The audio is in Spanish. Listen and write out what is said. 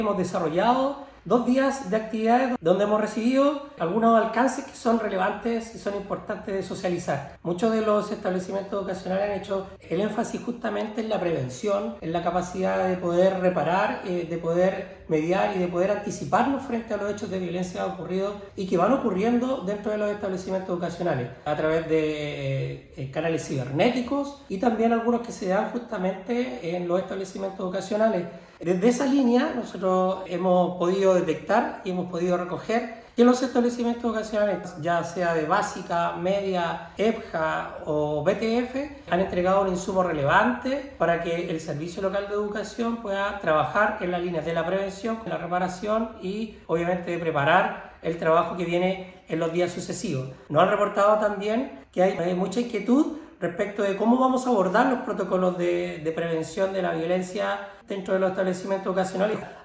Hemos desarrollado 2 días de actividades donde hemos recibido algunos alcances que son relevantes y son importantes de socializar. Muchos de los establecimientos educacionales han hecho el énfasis justamente en la prevención, en la capacidad de poder reparar, de poder mediar y de poder anticiparnos frente a los hechos de violencia ocurridos y que van ocurriendo dentro de los establecimientos educacionales a través de canales cibernéticos y también algunos que se dan justamente en los establecimientos educacionales. Desde esa línea nosotros hemos podido detectar y hemos podido recoger que los establecimientos educacionales, ya sea de básica, media, EPJA o BTF, han entregado un insumo relevante para que el Servicio Local de Educación pueda trabajar en las líneas de la prevención, la reparación y obviamente de preparar el trabajo que viene en los días sucesivos. Nos han reportado también que hay mucha inquietud respecto de cómo vamos a abordar los protocolos de prevención de la violencia dentro de los establecimientos educacionales.